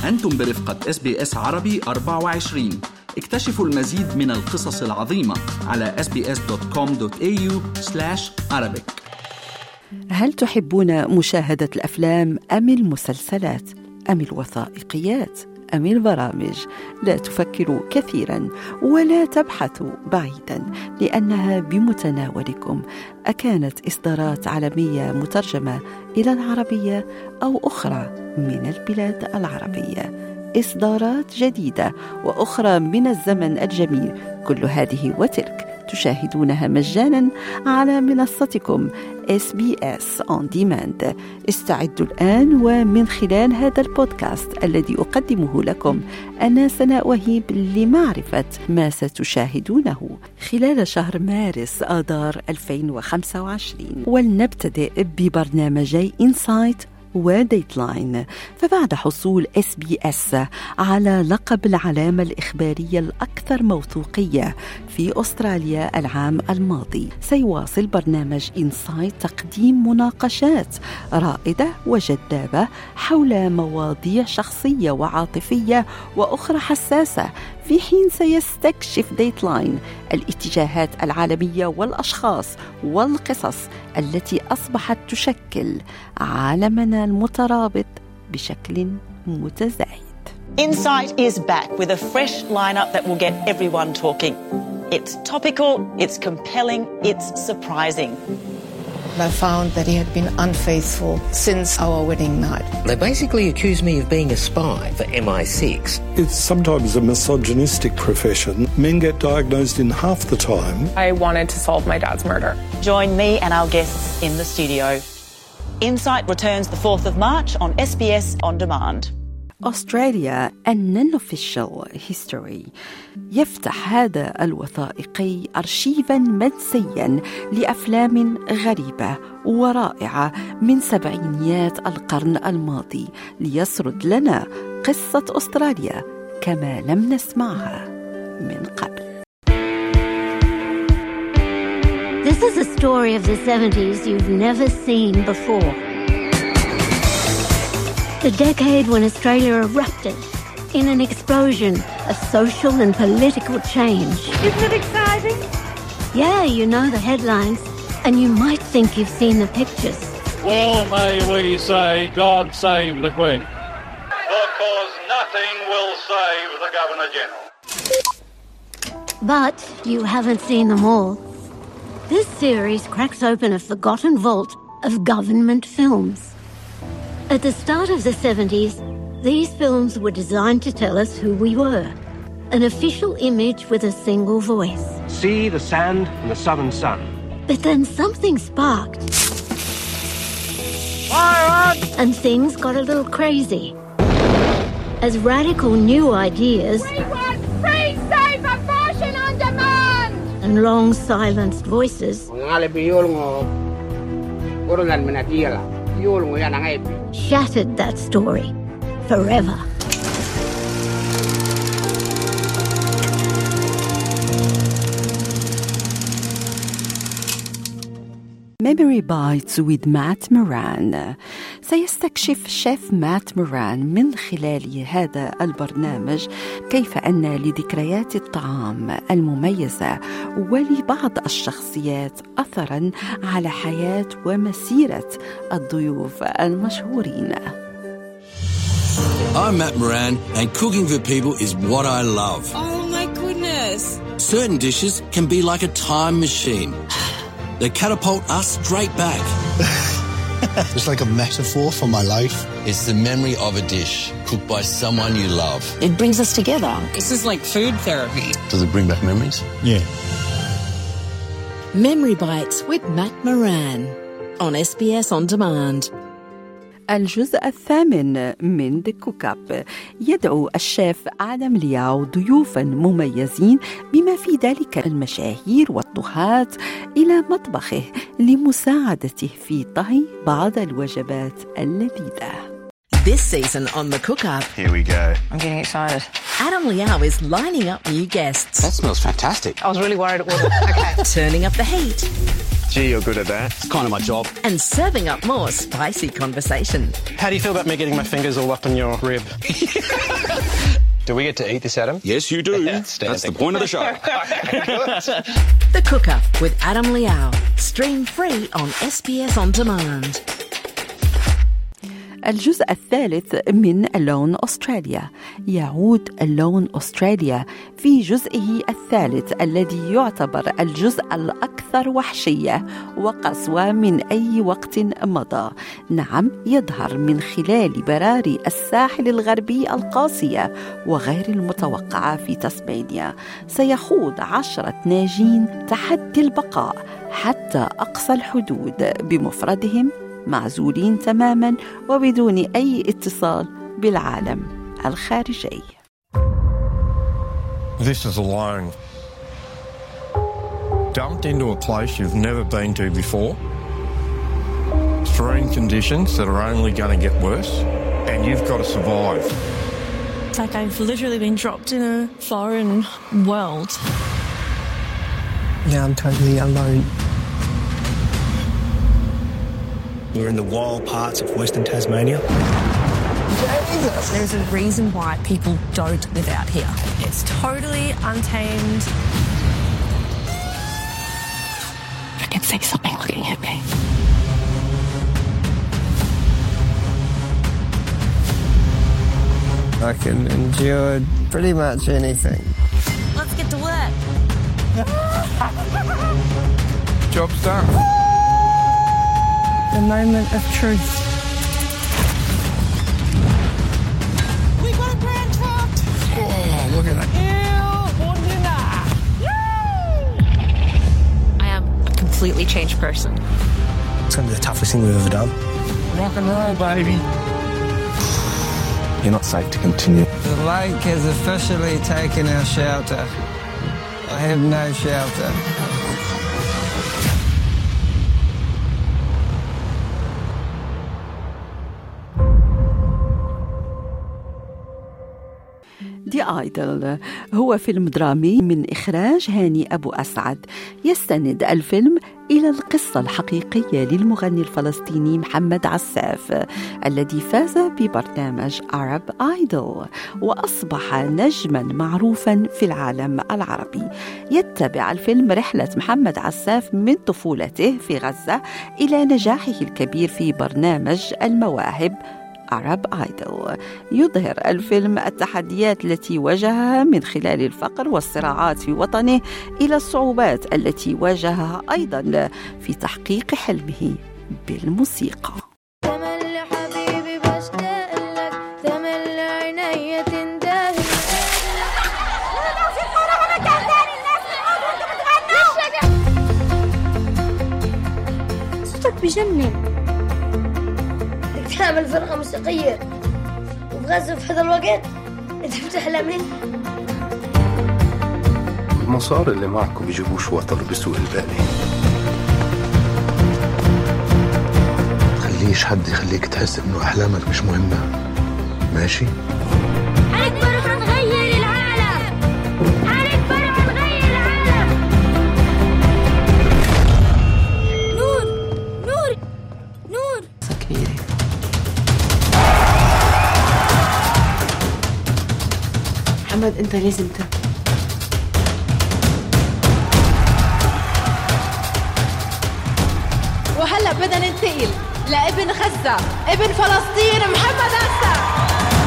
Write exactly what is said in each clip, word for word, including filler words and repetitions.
أنتم برفقة إس بي إس عربي أربعة وعشرين. اكتشفوا المزيد من القصص العظيمة على إس بي إس دوت كوم دوت إيه يو سلاش عربيك. هل تحبون مشاهدة الأفلام أم المسلسلات أم الوثائقيات أم البرامج؟ لا تفكروا كثيرا ولا تبحثوا بعيدا، لأنها بمتناولكم. أكانت إصدارات عالمية مترجمة إلى العربية أو أخرى من البلاد العربية، إصدارات جديدة وأخرى من الزمن الجميل، كل هذه وتلك تشاهدونها مجانا على منصتكم إس بي إس On Demand. استعدوا الآن، ومن خلال هذا البودكاست الذي أقدمه لكم أنا سناء وهيب لمعرفة ما ستشاهدونه خلال شهر مارس آذار ألفين وخمسة وعشرين. ولنبتدئ ببرنامجي إنسايت وديتلاين. فبعد حصول إس بي إس على لقب العلامة الإخبارية الأكثر موثوقية في أستراليا العام الماضي، سيواصل برنامج إنسايت تقديم مناقشات رائدة وجذابة حول مواضيع شخصية وعاطفية وأخرى حساسة، في حين سيستكشف ديتلاين الاتجاهات العالمية والأشخاص والقصص التي أصبحت تشكل عالمنا المترابط بشكل متزايد. Insight is back with a fresh lineup that will get everyone talking. It's topical, it's compelling, it's surprising. I found that he had been unfaithful since our wedding night. They basically accused me of being a spy for M I six. It's sometimes a misogynistic profession. Men get diagnosed in half the time. I wanted to solve my dad's murder. Join me and our guests in the studio. Insight returns the fourth of March on S B S On Demand. Australia A Non-Official History. يفتح هذا الوثائقي أرشيفاً منسياً لأفلام غريبة ورائعة من سبعينيات القرن الماضي، ليسرد لنا قصة أستراليا كما لم نسمعها من قبل. This is a story of the seventies you've never seen before. The decade when Australia erupted in an explosion of social and political change. Isn't it exciting? Yeah, you know the headlines, and you might think you've seen the pictures. Well, may we say, God save the Queen. Because nothing will save the Governor-General. But you haven't seen them all. This series cracks open a forgotten vault of government films. At the start of the seventies, these films were designed to tell us who we were. An official image with a single voice. See the sand and the southern sun. But then something sparked. Fire! And things got a little crazy. As radical new ideas... We want free, safe abortion on demand! And long silenced voices... shattered that story forever. Memory Bites with Matt Moran. سيستكشف شيف مات موران من خلال هذا البرنامج كيف أن لذكريات الطعام المميزة ولبعض الشخصيات أثراً على حياة ومسيرة الضيوف المشهورين. I'm Matt Moran, and cooking for people is what I love. Oh my goodness. Certain dishes can be like a time machine. They catapult us straight back. It's like a metaphor for my life. It's the memory of a dish cooked by someone you love. It brings us together. This is like food therapy. Does it bring back memories? Yeah. Memory Bites with Matt Moran on S B S On Demand. الجزء الثامن من The Cook-Up يدعو الشيف آدم لياو ضيوفاً مميزين بما في ذلك المشاهير والطهاة إلى مطبخه لمساعدته في طهي بعض الوجبات اللذيذة. This season on The Cook Up, here we go. I'm getting excited. Adam Liao is lining up new guests. That smells fantastic. I was really worried it wouldn't. Okay. Turning up the heat. Gee, you're good at that. It's kind of my job. And serving up more spicy conversation. How do you feel about me getting my fingers all up in your rib? Do we get to eat this, Adam? Yes, you do. That's the point of the show. The Cook Up with Adam Liao. Stream free on S B S On Demand. الجزء الثالث من اللون أستراليا. يعود اللون أستراليا في جزئه الثالث الذي يعتبر الجزء الأكثر وحشية وقسوة من أي وقت مضى. نعم، يظهر من خلال براري الساحل الغربي القاسية وغير المتوقعة في تسمانيا. سيخوض عشرة ناجين تحدي البقاء حتى أقصى الحدود بمفردهم، معزولين تماما وبدون أي اتصال بالعالم الخارجي. This is alone. Dumped into a place you've never been to before. Extreme conditions that are only going to get worse, and you've got to survive. It's like I've literally been dropped in a foreign world. Now I'm totally alone. We're in the wild parts of Western Tasmania. There's a reason why people don't live out here. It's totally untamed. I can see something looking at me. I can endure pretty much anything. Let's get to work. Job's done. The moment of truth. We got a grand truck! Oh, look at that. I am a completely changed person. It's going to be the toughest thing we've ever done. Rock and roll, baby. You're not safe to continue. The lake has officially taken our shelter. I have no shelter. The Idol هو فيلم درامي من إخراج هاني أبو أسعد. يستند الفيلم إلى القصة الحقيقية للمغني الفلسطيني محمد عساف الذي فاز ببرنامج Arab Idol وأصبح نجما معروفا في العالم العربي. يتبع الفيلم رحلة محمد عساف من طفولته في غزة إلى نجاحه الكبير في برنامج المواهب Arab Idol. يظهر الفيلم التحديات التي واجهها من خلال الفقر والصراعات في وطنه إلى الصعوبات التي واجهها أيضا في تحقيق حلمه بالموسيقى. صوتك بجنن. تعمل فرقة موسيقية وبغزة في هذا الوقت انت بتحلمين. المصاري اللي معكم بيجيبوش وتر بسوق البالي. خليش حد يخليك تحس انه احلامك مش مهمة. ماشي؟ هنكبر وهنغير العالم. هنكبر وهنغير العالم. نور نور نور كبيرة. محمد انت لازم تبقى. وهلا بدنا ننتقل لابن غزة ابن فلسطين محمد عساف.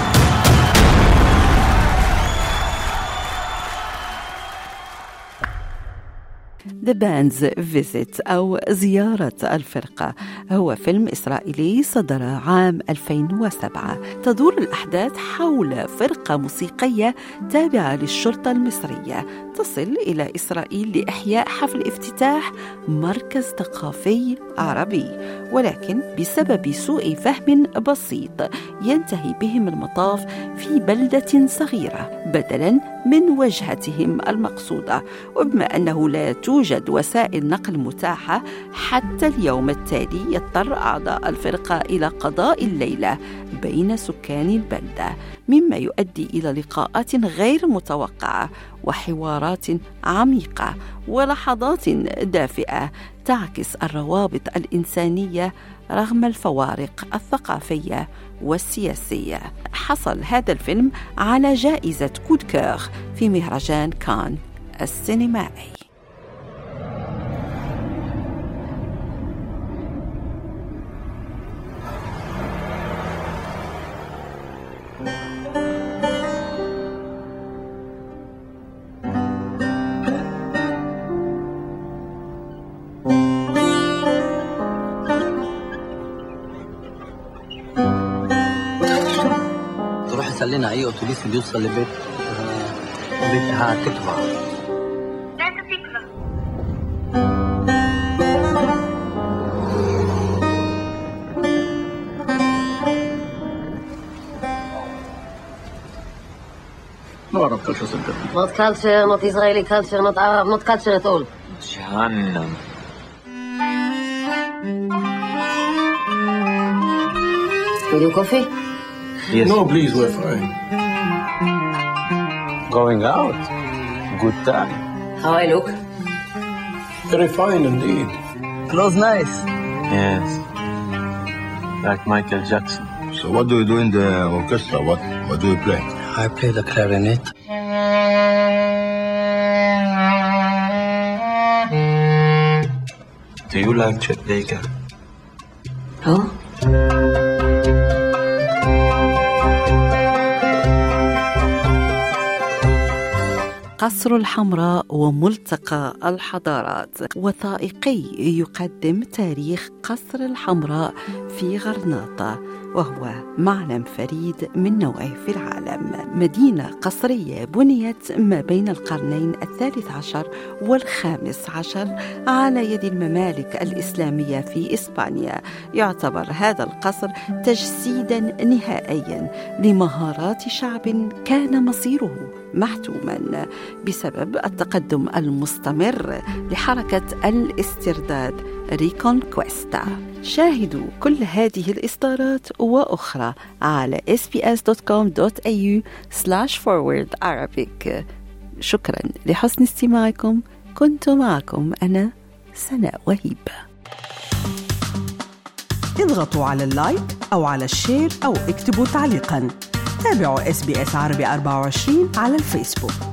The Band's Visit أو زيارة الفرقة هو فيلم إسرائيلي صدر عام ألفين وسبعة. تدور الأحداث حول فرقة موسيقية تابعة للشرطة المصرية تصل إلى إسرائيل لإحياء حفل افتتاح مركز ثقافي عربي، ولكن بسبب سوء فهم بسيط ينتهي بهم المطاف في بلدة صغيرة بدلاً من وجهتهم المقصودة. وبما أنه لا توجد توجد وسائل نقل متاحة، حتى اليوم التالي يضطر أعضاء الفرقة إلى قضاء الليلة بين سكان البلدة، مما يؤدي إلى لقاءات غير متوقعة وحوارات عميقة ولحظات دافئة تعكس الروابط الإنسانية رغم الفوارق الثقافية والسياسية. حصل هذا الفيلم على جائزة كود كور في مهرجان كان السينمائي. تروح يسلينا اي اتوبيس بيوصل لبيت بيتها تكبر. No Arab culture center. Not culture, not Israeli culture, not Arab, not culture at all. Jahannam. Will you coffee? Yes. No, please, we're fine. Going out. Good time. How I look? Very fine indeed. Clothes nice. Yes. Like Michael Jackson. So what do you do in the orchestra? What what do you play? I play the clarinet. Do you like Chet Baker? Huh? قصر الحمراء وملتقى الحضارات، وثائقي يقدم تاريخ قصر الحمراء في غرناطة، وهو معلم فريد من نوعه في العالم. مدينة قصرية بنيت ما بين القرنين الثالث عشر والخامس عشر على يد الممالك الإسلامية في إسبانيا. يعتبر هذا القصر تجسيداً نهائياً لمهارات شعب كان مصيره محتوما بسبب التقدم المستمر لحركة الاسترداد ريكونكويستا. شاهدوا كل هذه الإصدارات وأخرى على إس بي إس دوت كوم دوت إيه يو سلاش فورورد عربيك. شكرا لحسن استماعكم. كنت معكم أنا سناء وهيب. اضغطوا على اللايك أو على الشير أو اكتبوا تعليقا. تابعوا إس بي إس عربي أربعة وعشرين على الفيسبوك.